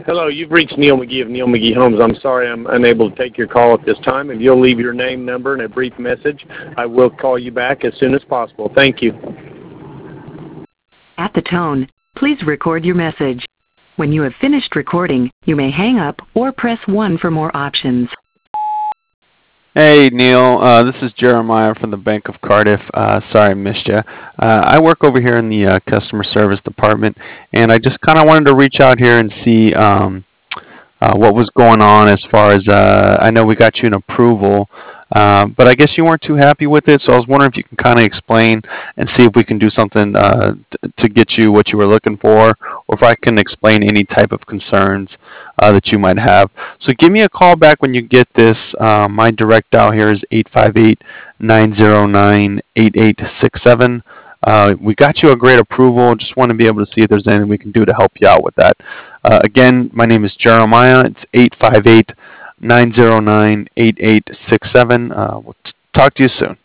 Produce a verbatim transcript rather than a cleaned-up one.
Hello, you've reached Neil McGee of Neil McGee Homes. I'm sorry I'm unable to take your call at this time. If you'll leave your name, number, and a brief message, I will call you back as soon as possible. Thank you. At the tone, please record your message. When you have finished recording, you may hang up or press one for more options. Hey Neil, uh, this is Jeremiah from the Bank of Cardiff. Uh, sorry I missed you. Uh, I work over here in the uh, customer service department, and I just kind of wanted to reach out here and see um, uh, what was going on as far as, uh, I know we got you an approval, uh, but I guess you weren't too happy with it, so I was wondering if you can kind of explain and see if we can do something uh, t- to get you what you were looking for, or if I can explain any type of concerns uh, that you might have. So give me a call back when you get this. Uh, my direct dial here is eight five eight, nine zero nine, eight eight six seven. Uh, we got you a great approval. Just want to be able to see if there's anything we can do to help you out with that. Uh, again, my name is Jeremiah. It's eight five eight, nine zero nine, eight eight six seven. Uh, we'll t- talk to you soon.